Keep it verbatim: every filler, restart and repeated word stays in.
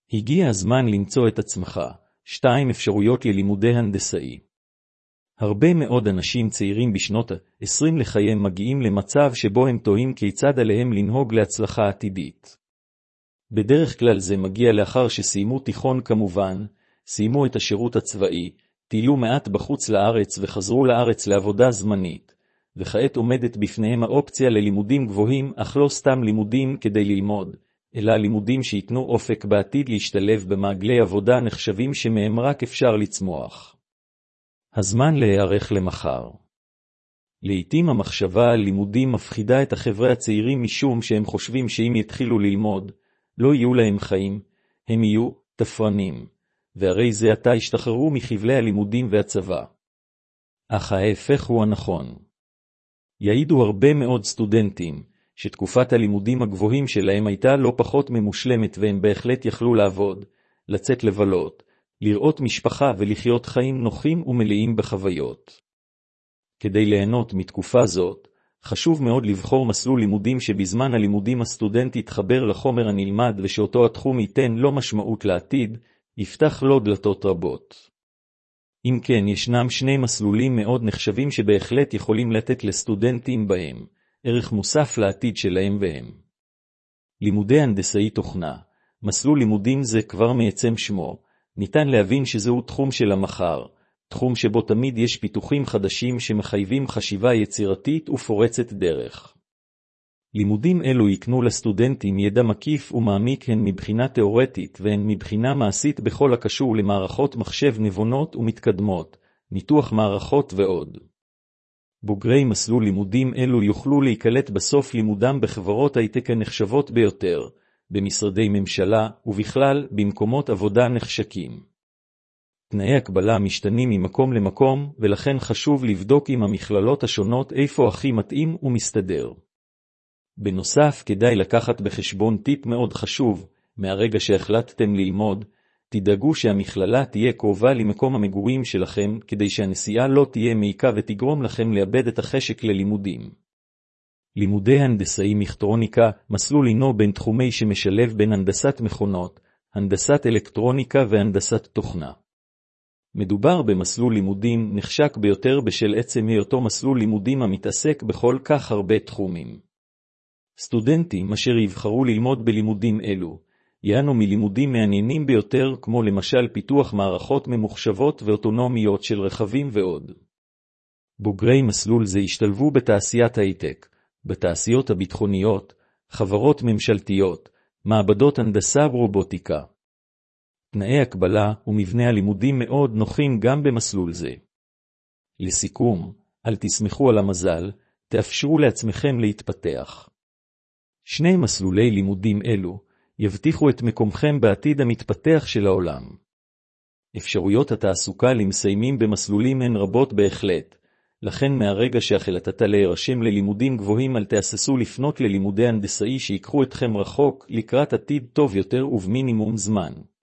הגיע הזמן למצוא את עצמך. שתיים אפשרויות ללימודי הנדסאי. הרבה מאוד אנשים צעירים בשנות ה-עשרים לחייהם מגיעים למצב שבו הם תוהים כיצד עליהם לנהוג להצלחה עתידית. בדרך כלל זה מגיע לאחר שסיימו תיכון כמובן, סיימו את השירות הצבאי, טיילו מעט בחוץ לארץ וחזרו לארץ לעבודה זמנית, וכעת עומדת בפניהם האופציה ללימודים גבוהים, אך לא סתם לימודים כדי ללמוד, אלא לימודים שיתנו אופק בעתיד להשתלב במעגלי עבודה נחשבים שמהם רק אפשר לצמוח. הזמן להיערך למחר. לעתים המחשבה על לימודים מפחידה את החבר'ה הצעירים משום שהם חושבים שאם יתחילו ללמוד, לא יהיו להם חיים, הם יהיו תפרנים, והרי זה עתה השתחררו מחבלי הלימודים והצבא. אך ההפך הוא הנכון. יעידו הרבה מאוד סטודנטים, שתקופת הלימודים הגבוהים שלהם הייתה לא פחות ממושלמת והם בהחלט יכלו לעבוד, לצאת לבלות, לראות משפחה ולחיות חיים נוחים ומלאים בחוויות. כדי ליהנות מתקופה זאת, חשוב מאוד לבחור מסלול לימודים שבזמן הלימודים הסטודנט יתחבר לחומר הנלמד ושאותו התחום ייתן לו משמעות לעתיד, יפתח לו דלתות רבות. אם כן, ישנם שני מסלולים מאוד נחשבים שבהחלט יכולים לתת לסטודנטים בהם ערך מוסף לעתיד שלהם והם. לימודי הנדסאי תוכנה. מסלול לימודים זה כבר מעצם שמו, ניתן להבין שזהו תחום של המחר, תחום שבו תמיד יש פיתוחים חדשים שמחייבים חשיבה יצירתית ופורצת דרך. לימודים אלו יקנו לסטודנטים ידע מקיף ומעמיק הן מבחינה תיאורטית והן מבחינה מעשית בכל הקשור למערכות מחשב נבונות ומתקדמות, ניתוח מערכות ועוד. בוגרי מסלול לימודים אלו יוכלו להיקלט בסוף לימודם בחברות הייטק הנחשבות ביותר, במשרדי ממשלה ובכלל במקומות עבודה נחשקים. תנאי הקבלה משתנים ממקום למקום ולכן חשוב לבדוק עם המכללות השונות איפה הכי מתאים ומסתדר. בנוסף, כדאי לקחת בחשבון טיפ מאוד חשוב, מהרגע שהחלטתם ללמוד, תדאגו שהמכללה תהיה קרובה למקום המגורים שלכם, כדי שהנסיעה לא תהיה מעיקה ותגרום לכם לאבד את החשק ללימודים. לימודי הנדסאי מכטרוניקה, מסלול הינו בין תחומי שמשלב בין הנדסת מכונות, הנדסת אלקטרוניקה והנדסת תוכנה. מדובר במסלול לימודים נחשק ביותר בשל עצם היותו מסלול לימודים המתעסק בכל כך הרבה תחומים. סטודנטים אשר יבחרו ללמוד בלימודים אלו, יענו מלימודים מעניינים ביותר כמו למשל פיתוח מערכות ממוחשבות ואוטונומיות של רכבים ועוד. בוגרי מסלול זה השתלבו בתעשיית הייטק, בתעשיות הביטחוניות, חברות ממשלתיות, מעבדות הנדסה ורובוטיקה. תנאי הקבלה ומבנה הלימודים מאוד נוחים גם במסלול זה. לסיכום, אל תסמכו על המזל, תאפשרו לעצמכם להתפתח. שני מסלולי לימודים אלו יבטיחו את מקומכם בעתיד המתפתח של העולם. אפשרויות התעסוקה למסיימים במסלולים הן רבות בהחלט, לכן מהרגע שהחלטת להירשם ללימודים גבוהים אל תהססו לפנות ללימודי הנדסאי שיקחו אתכם רחוק לקראת עתיד טוב יותר ובמינימום זמן.